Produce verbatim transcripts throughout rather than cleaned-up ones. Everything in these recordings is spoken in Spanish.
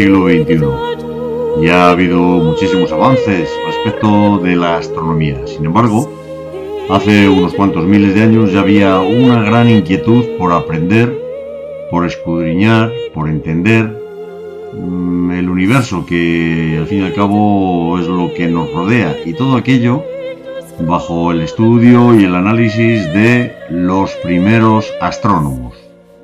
siglo veintiuno. Ya ha habido muchísimos avances respecto de la astronomía. Sin embargo, hace unos cuantos miles de años ya había una gran inquietud por aprender, por escudriñar, por entender mmm, el universo, que al fin y al cabo es lo que nos rodea, y todo aquello bajo el estudio y el análisis de los primeros astrónomos.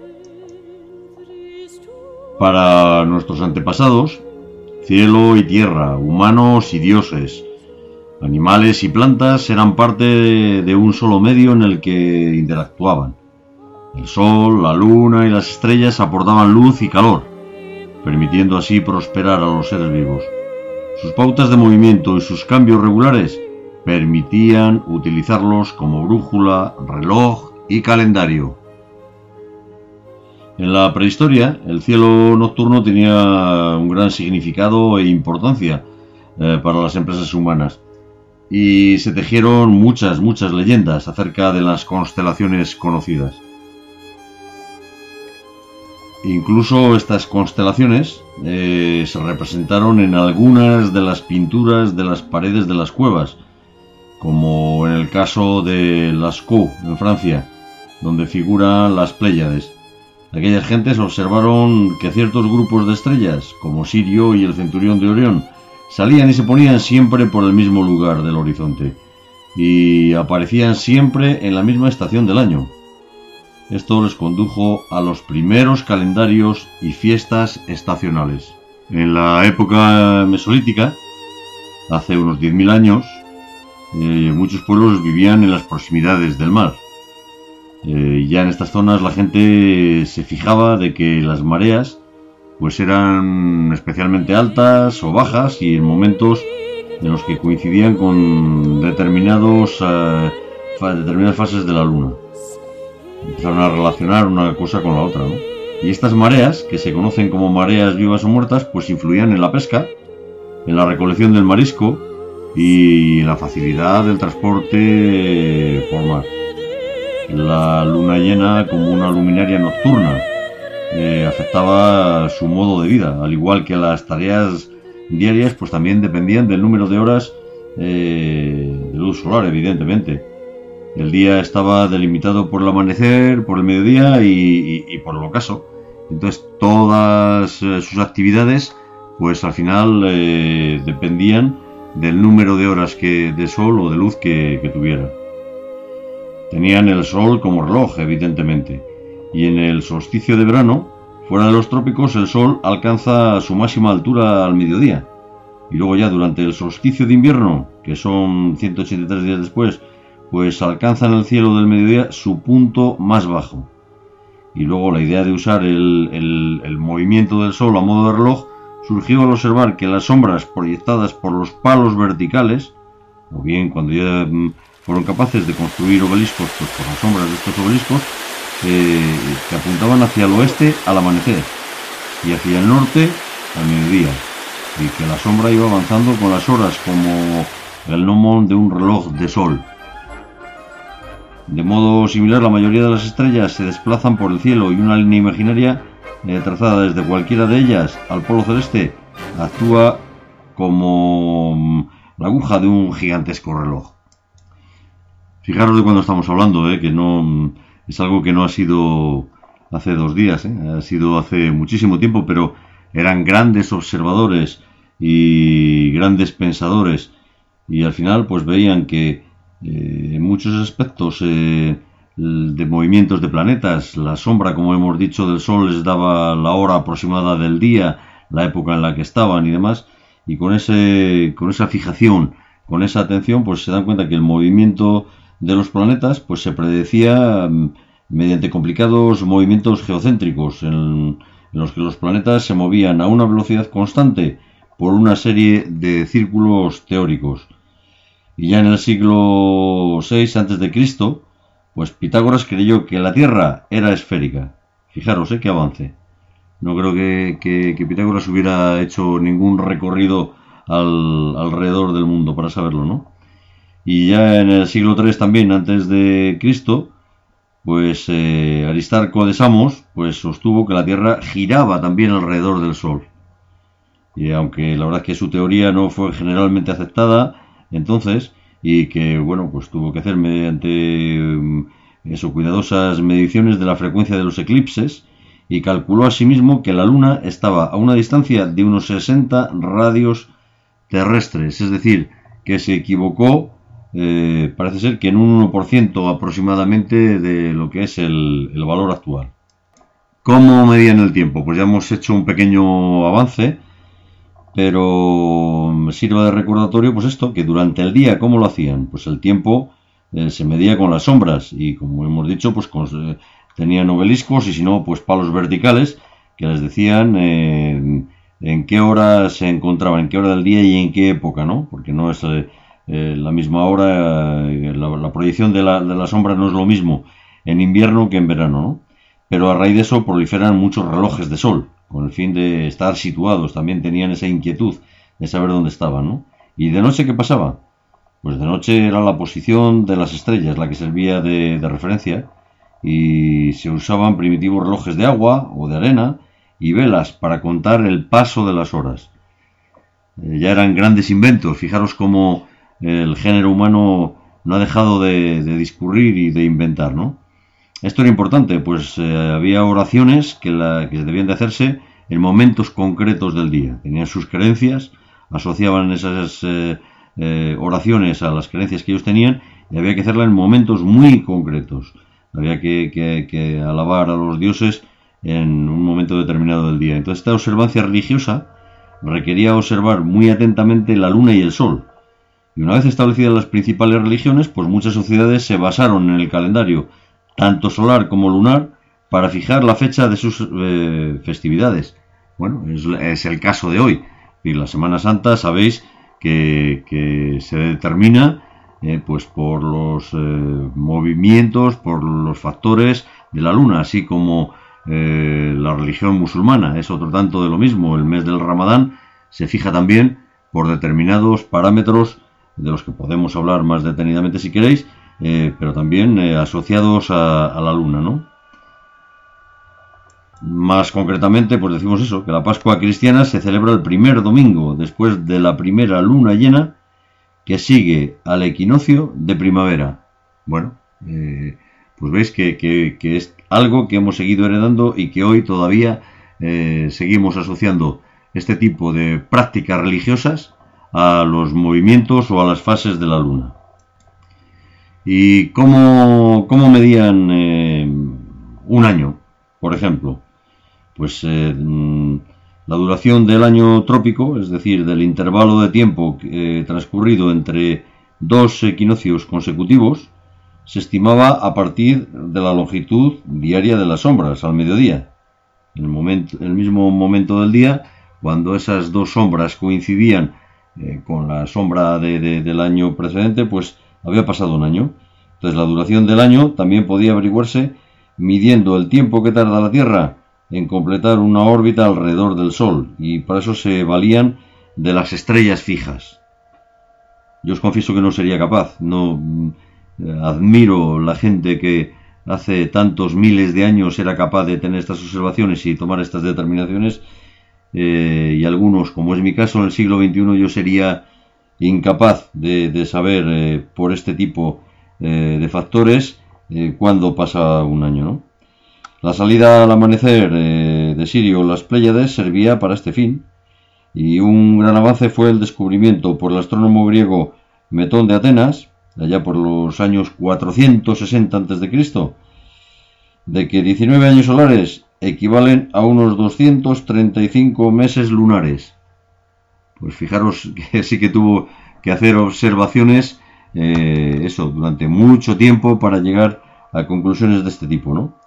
Para nuestros antepasados, cielo y tierra, humanos y dioses, animales y plantas eran parte de un solo medio en el que interactuaban. El sol, la luna y las estrellas aportaban luz y calor, permitiendo así prosperar a los seres vivos. Sus pautas de movimiento y sus cambios regulares permitían utilizarlos como brújula, reloj y calendario. En la prehistoria, el cielo nocturno tenía un gran significado e importancia eh, para las empresas humanas, y se tejieron muchas, muchas leyendas acerca de las constelaciones conocidas. Incluso estas constelaciones eh, se representaron en algunas de las pinturas de las paredes de las cuevas, como en el caso de Lascaux, en Francia, donde figuran las Pléyades. Aquellas gentes observaron que ciertos grupos de estrellas, como Sirio y el Centurión de Orión, salían y se ponían siempre por el mismo lugar del horizonte, y aparecían siempre en la misma estación del año. Esto les condujo a los primeros calendarios y fiestas estacionales. En la época mesolítica, hace unos diez mil años, eh, muchos pueblos vivían en las proximidades del mar. Eh, ya en estas zonas la gente se fijaba de que las mareas pues eran especialmente altas o bajas, y en momentos en los que coincidían con determinados, uh, determinadas fases de la luna. Empezaron a relacionar una cosa con la otra, ¿no? Y estas mareas, que se conocen como mareas vivas o muertas, pues influían en la pesca, en la recolección del marisco y en la facilidad del transporte por mar. La luna llena, como una luminaria nocturna, eh, afectaba su modo de vida, al igual que las tareas diarias, pues también dependían del número de horas eh, de luz solar, evidentemente. El día estaba delimitado por el amanecer, por el mediodía y, y, y por el ocaso. Entonces todas eh, sus actividades, pues al final eh, dependían del número de horas que, de sol o de luz que, que tuviera. Tenían el sol como reloj, evidentemente, y en el solsticio de verano, fuera de los trópicos, el sol alcanza su máxima altura al mediodía, y luego ya durante el solsticio de invierno, que son ciento ochenta y tres días después, pues alcanza en el cielo del mediodía su punto más bajo. Y luego la idea de usar el, el, el movimiento del sol a modo de reloj surgió al observar que las sombras proyectadas por los palos verticales, o bien cuando ya mm, fueron capaces de construir obeliscos, pues por las sombras de estos obeliscos, eh, que apuntaban hacia el oeste al amanecer y hacia el norte al mediodía, y que la sombra iba avanzando con las horas como el gnomon de un reloj de sol. De modo similar, la mayoría de las estrellas se desplazan por el cielo, y una línea imaginaria eh, trazada desde cualquiera de ellas al polo celeste actúa como la aguja de un gigantesco reloj. Fijaros de cuándo estamos hablando, eh, que no es algo que no ha sido hace dos días, eh, ha sido hace muchísimo tiempo, pero eran grandes observadores y grandes pensadores, y al final pues veían que Eh, en muchos aspectos eh, de movimientos de planetas, la sombra, como hemos dicho, del Sol les daba la hora aproximada del día, la época en la que estaban y demás, y con ese con esa fijación, con esa atención, pues se dan cuenta que el movimiento de los planetas pues se predecía mediante complicados movimientos geocéntricos en, en los que los planetas se movían a una velocidad constante por una serie de círculos teóricos. Y ya en el siglo seis antes de Cristo, pues Pitágoras creyó que la Tierra era esférica. Fijaros, ¿eh? Qué avance. No creo que, que, que Pitágoras hubiera hecho ningún recorrido al, alrededor del mundo para saberlo, ¿no? Y ya en el siglo tres también antes de Cristo, pues eh, Aristarco de Samos pues sostuvo que la Tierra giraba también alrededor del Sol. y aunque la verdad es que su teoría no fue generalmente aceptada entonces, y que bueno, pues tuvo que hacer mediante eso, cuidadosas mediciones de la frecuencia de los eclipses, y calculó asimismo que la Luna estaba a una distancia de unos sesenta radios terrestres, es decir, que se equivocó, eh, parece ser que en un uno por ciento aproximadamente de lo que es el, el valor actual. ¿Cómo medían el tiempo? Pues ya hemos hecho un pequeño avance, pero me sirve de recordatorio pues esto, que durante el día, ¿cómo lo hacían? Pues el tiempo eh, se medía con las sombras, y como hemos dicho, pues con, eh, tenían obeliscos, y si no, pues palos verticales que les decían eh, en qué hora se encontraban, en qué hora del día y en qué época, ¿no? Porque no es eh, eh, la misma hora, eh, la, la proyección de la, de la sombra no es lo mismo en invierno que en verano, ¿no? Pero a raíz de eso proliferan muchos relojes de sol, con el fin de estar situados. También tenían esa inquietud de saber dónde estaban, ¿no? ¿Y de noche qué pasaba? Pues de noche era la posición de las estrellas la que servía de, de referencia, y se usaban primitivos relojes de agua o de arena y velas para contar el paso de las horas. Eh, ya eran grandes inventos. Fijaros cómo el género humano no ha dejado de, de discurrir y de inventar, ¿no? Esto era importante, pues eh, había oraciones que, la, que debían de hacerse en momentos concretos del día. Tenían sus creencias, asociaban esas eh, eh, oraciones a las creencias que ellos tenían, y había que hacerlas en momentos muy concretos. Había que, que, que alabar a los dioses en un momento determinado del día. Entonces esta observancia religiosa requería observar muy atentamente la luna y el sol. Y una vez establecidas las principales religiones, pues muchas sociedades se basaron en el calendario tanto solar como lunar, para fijar la fecha de sus eh, festividades. Bueno, es, es el caso de hoy. Y la Semana Santa, sabéis que, que se determina eh, pues por los eh, movimientos, por los factores de la luna, así como eh, la religión musulmana es otro tanto de lo mismo. El mes del Ramadán se fija también por determinados parámetros, de los que podemos hablar más detenidamente si queréis, Eh, pero también eh, asociados a, a la luna, ¿no? Más concretamente, pues decimos eso, que la Pascua cristiana se celebra el primer domingo después de la primera luna llena, que sigue al equinoccio de primavera. Bueno, eh, pues veis que, que, que es algo que hemos seguido heredando, y que hoy todavía eh, seguimos asociando este tipo de prácticas religiosas a los movimientos o a las fases de la luna. ¿Y cómo, cómo medían eh, un año, por ejemplo? Pues eh, la duración del año trópico, es decir, del intervalo de tiempo eh, transcurrido entre dos equinoccios consecutivos, se estimaba a partir de la longitud diaria de las sombras al mediodía. En el, momento, el mismo momento del día, cuando esas dos sombras coincidían eh, con la sombra de, de, del año precedente, pues había pasado un año. Entonces la duración del año también podía averiguarse midiendo el tiempo que tarda la Tierra en completar una órbita alrededor del Sol, y para eso se valían de las estrellas fijas. Yo os confieso que no sería capaz. No eh, admiro la gente que hace tantos miles de años era capaz de tener estas observaciones y tomar estas determinaciones, eh, y algunos, como es mi caso, en el siglo veintiuno yo sería incapaz de, de saber eh, por este tipo eh, de factores eh, cuándo pasa un año, ¿no? La salida al amanecer eh, de Sirio, las Pléyades, servía para este fin, y un gran avance fue el descubrimiento por el astrónomo griego Metón de Atenas, allá por los años cuatrocientos sesenta antes de Cristo, de que diecinueve años solares equivalen a unos doscientos treinta y cinco meses lunares. Pues fijaros que sí que tuvo que hacer observaciones, eh, eso, durante mucho tiempo para llegar a conclusiones de este tipo, ¿no?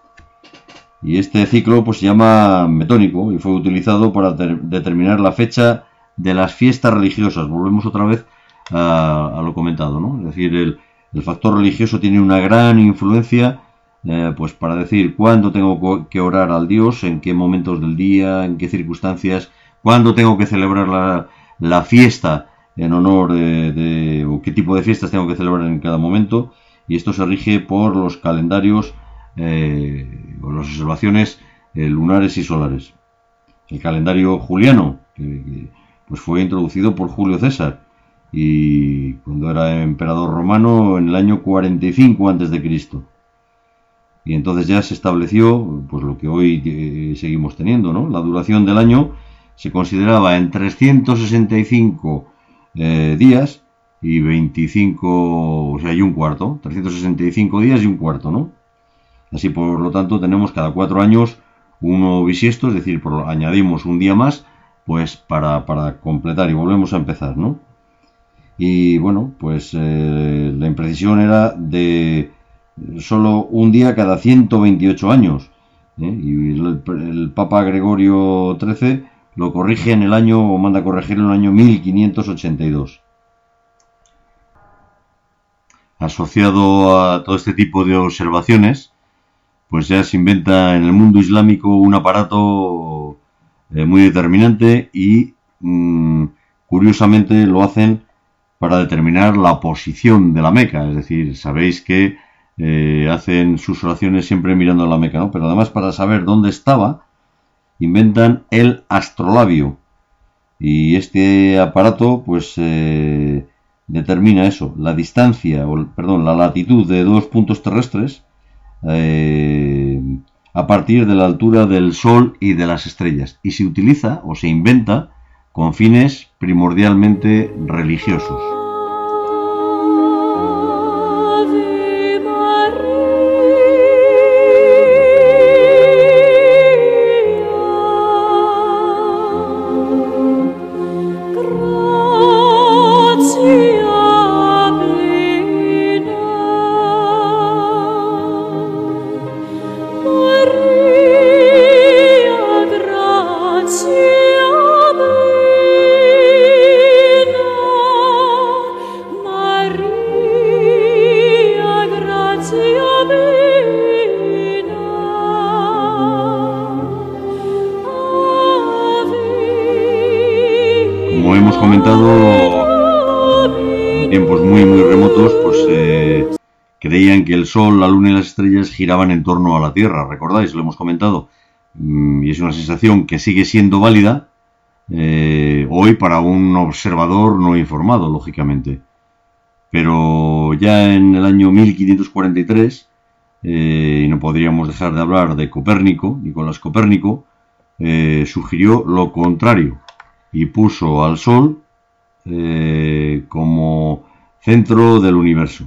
Y este ciclo pues se llama metónico y fue utilizado para determinar la fecha de las fiestas religiosas. Volvemos otra vez a, a lo comentado, ¿no? Es decir, el, el factor religioso tiene una gran influencia eh, pues para decir cuándo tengo que orar al Dios, en qué momentos del día, en qué circunstancias, cuándo tengo que celebrar la, la fiesta en honor de, de, o qué tipo de fiestas tengo que celebrar en cada momento. Y esto se rige por los calendarios eh, o las observaciones eh, lunares y solares. El calendario juliano, que, que pues fue introducido por Julio César, y cuando era emperador romano en el año cuarenta y cinco antes de Cristo. Y entonces ya se estableció pues lo que hoy eh, seguimos teniendo, ¿no? La duración del año se consideraba en trescientos sesenta y cinco eh, días y veinticinco, o sea, y un cuarto, trescientos sesenta y cinco días y un cuarto, ¿no? Así, por lo tanto, tenemos cada cuatro años uno bisiesto, es decir, por, añadimos un día más, pues para, para completar y volvemos a empezar, ¿no? Y bueno, pues eh, la imprecisión era de solo un día cada ciento veintiocho años, ¿eh? Y el, el Papa Gregorio trece lo corrige en el año, o manda a corregirlo en el año mil quinientos ochenta y dos. Asociado a todo este tipo de observaciones, pues ya se inventa en el mundo islámico un aparato eh, muy determinante y mmm, curiosamente lo hacen para determinar la posición de la Meca. Es decir, sabéis que eh, hacen sus oraciones siempre mirando a la Meca, ¿no? Pero además, para saber dónde estaba, inventan el astrolabio. Y este aparato, pues, eh, determina eso, la distancia, o perdón, la latitud de dos puntos terrestres eh, a partir de la altura del Sol y de las estrellas. Y se utiliza o se inventa con fines primordialmente religiosos. Como hemos comentado, en tiempos muy muy remotos, pues eh, creían que el Sol, la Luna y las estrellas giraban en torno a la Tierra. ¿Recordáis? Lo hemos comentado. Y es una sensación que sigue siendo válida eh, hoy para un observador no informado, lógicamente. Pero ya en el año mil quinientos cuarenta y tres, eh, y no podríamos dejar de hablar de Copérnico, Nicolás Copérnico, eh, sugirió lo contrario y puso al Sol eh, como centro del universo.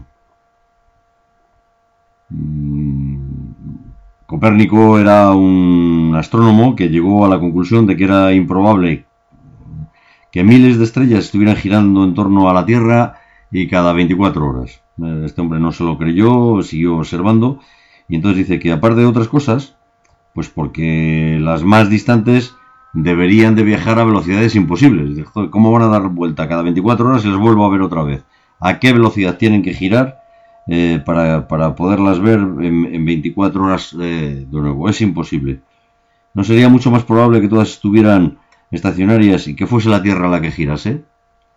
Mm, Copérnico era un astrónomo que llegó a la conclusión de que era improbable que miles de estrellas estuvieran girando en torno a la Tierra y cada veinticuatro horas. Este hombre no se lo creyó, siguió observando, y entonces dice que aparte de otras cosas, pues porque las más distantes deberían de viajar a velocidades imposibles. ¿Cómo van a dar vuelta cada veinticuatro horas y las vuelvo a ver otra vez? ¿A qué velocidad tienen que girar eh, para, para poderlas ver en, en veinticuatro horas eh, de nuevo? Es imposible. ¿No sería mucho más probable que todas estuvieran estacionarias y que fuese la Tierra la que girase?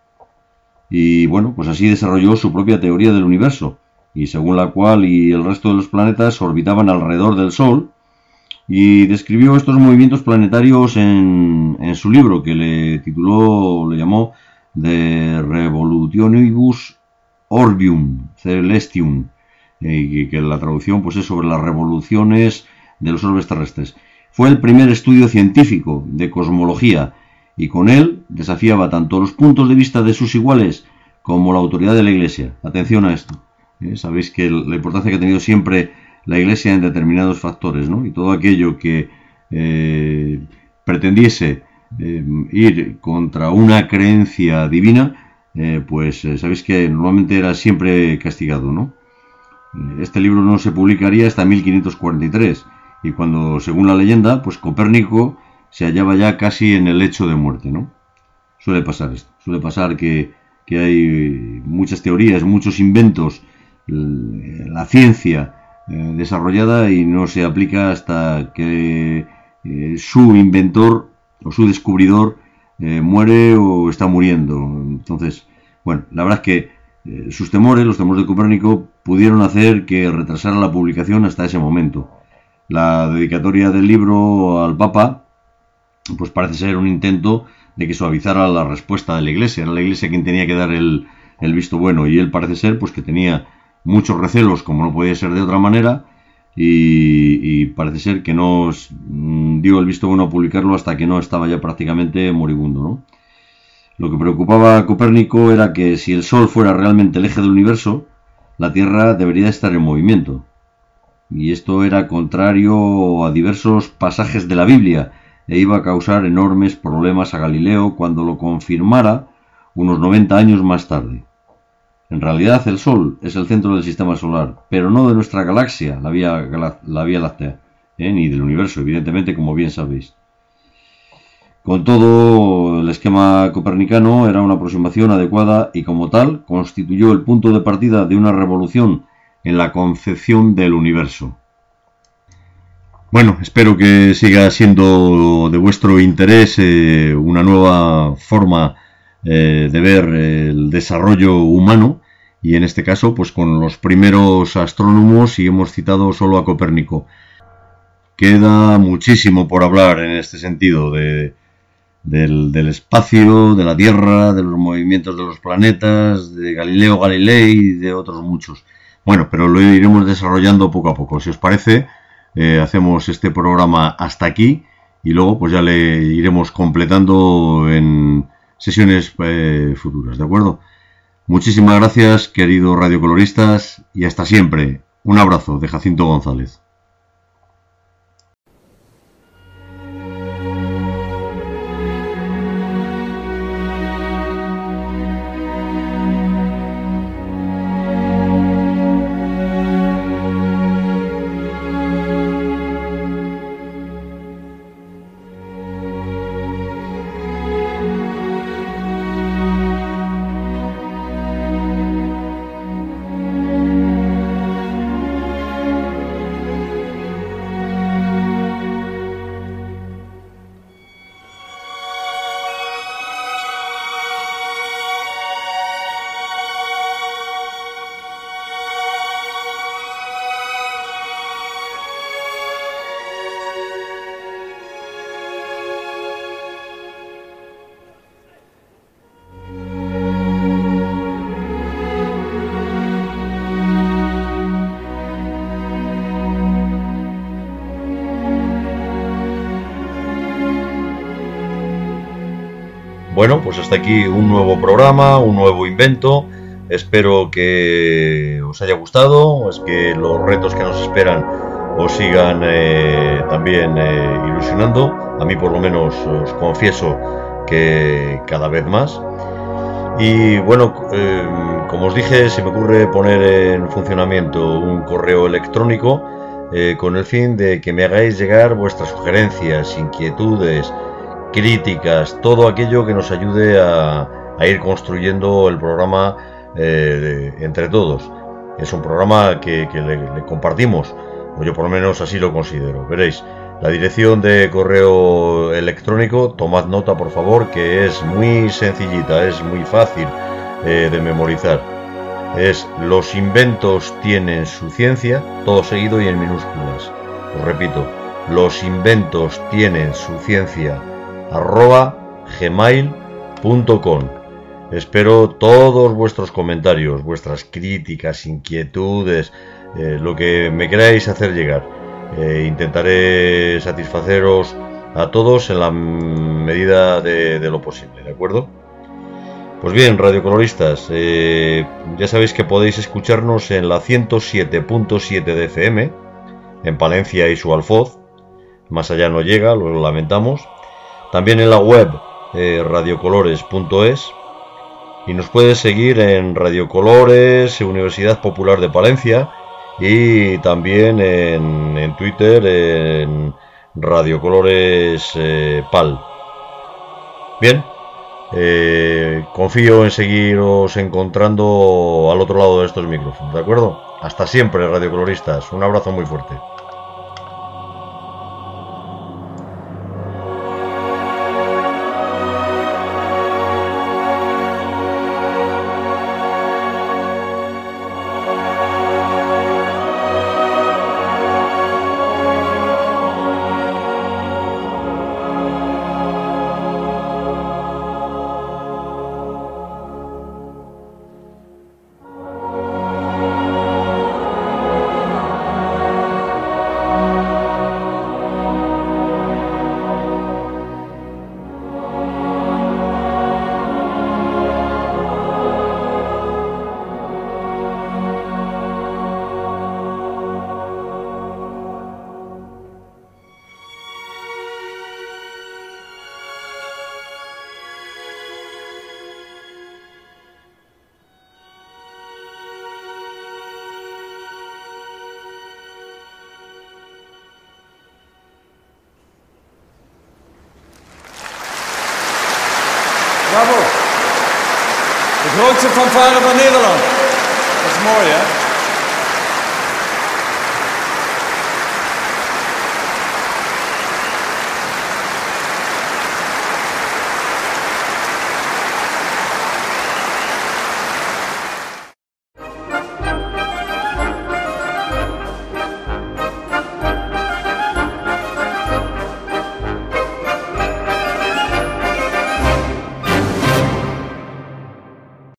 Y bueno, pues así desarrolló su propia teoría del universo, y según la cual y el resto de los planetas orbitaban alrededor del Sol, y describió estos movimientos planetarios en, en su libro, que le tituló, le llamó De Revolutionibus Orbium Celestium, y que la traducción pues es sobre las revoluciones de los orbes terrestres. Fue el primer estudio científico de cosmología, y con él desafiaba tanto los puntos de vista de sus iguales como la autoridad de la Iglesia. Atención a esto. ¿Eh? Sabéis que la importancia que ha tenido siempre la Iglesia en determinados factores, ¿no? Y todo aquello que eh, pretendiese eh, ir contra una creencia divina, eh, pues eh, sabéis que normalmente era siempre castigado, ¿no? Este libro no se publicaría hasta mil quinientos cuarenta y tres, y cuando, según la leyenda, pues Copérnico se hallaba ya casi en el lecho de muerte, ¿no? Suele pasar esto, suele pasar que, que hay muchas teorías, muchos inventos, la ciencia eh, desarrollada y no se aplica hasta que eh, su inventor o su descubridor eh, muere o está muriendo. Entonces, bueno, la verdad es que eh, sus temores, los temores de Copérnico, pudieron hacer que retrasara la publicación hasta ese momento. La dedicatoria del libro al Papa pues parece ser un intento de que suavizara la respuesta de la Iglesia. Era la Iglesia quien tenía que dar el, el visto bueno, y él parece ser pues que tenía muchos recelos, como no podía ser de otra manera, y, y parece ser que no dio el visto bueno a publicarlo hasta que no estaba ya prácticamente moribundo, ¿no? Lo que preocupaba a Copérnico era que si el Sol fuera realmente el eje del universo, la Tierra debería estar en movimiento. Y esto era contrario a diversos pasajes de la Biblia e iba a causar enormes problemas a Galileo cuando lo confirmara unos noventa años más tarde. En realidad el Sol es el centro del sistema solar, pero no de nuestra galaxia, la Vía, la vía Láctea, ¿eh? Ni del universo, evidentemente, como bien sabéis. Con todo, el esquema copernicano era una aproximación adecuada y como tal constituyó el punto de partida de una revolución en la concepción del universo. Bueno, espero que siga siendo de vuestro interés eh, una nueva forma eh, de ver el desarrollo humano, y en este caso pues con los primeros astrónomos, y hemos citado solo a Copérnico. Queda muchísimo por hablar en este sentido de Del, del espacio, de la Tierra, de los movimientos de los planetas, de Galileo Galilei y de otros muchos. Bueno, pero lo iremos desarrollando poco a poco. Si os parece, eh, hacemos este programa hasta aquí y luego pues ya le iremos completando en sesiones eh, futuras, ¿de acuerdo? Muchísimas gracias, queridos radiocoloristas, y hasta siempre. Un abrazo de Jacinto González. Bueno, pues hasta aquí un nuevo programa, un nuevo invento. Espero que os haya gustado, es que los retos que nos esperan os sigan eh, también eh, ilusionando. A mí por lo menos os confieso que cada vez más. Y bueno, eh, como os dije, se me ocurre poner en funcionamiento un correo electrónico eh, con el fin de que me hagáis llegar vuestras sugerencias, inquietudes, críticas, todo aquello que nos ayude a, a ir construyendo el programa eh, de, entre todos. Es un programa que, que le, le compartimos, o yo por lo menos así lo considero. Veréis, la dirección de correo electrónico, tomad nota por favor, que es muy sencillita, es muy fácil eh, de memorizar. Es los inventos tienen su ciencia, todo seguido y en minúsculas. Os repito, los inventos tienen su ciencia, arroba gmail punto com. Espero todos vuestros comentarios, vuestras críticas, inquietudes, eh, lo que me queráis hacer llegar. Eh, intentaré satisfaceros a todos en la medida de, de lo posible, ¿de acuerdo? Pues bien, radiocoloristas, eh, ya sabéis que podéis escucharnos en la ciento siete punto siete de F M, en Palencia y su alfoz. Más allá no llega, lo lamentamos. También en la web eh, radiocolores punto es, y nos puedes seguir en Radio Colores, Universidad Popular de Palencia, y también en, en Twitter en Radio Colores eh, Pal. Bien, eh, confío en seguiros encontrando al otro lado de estos micrófonos, ¿de acuerdo? Hasta siempre, radiocoloristas. Un abrazo muy fuerte. De grootste fanfare van Nederland. Dat is mooi, hè?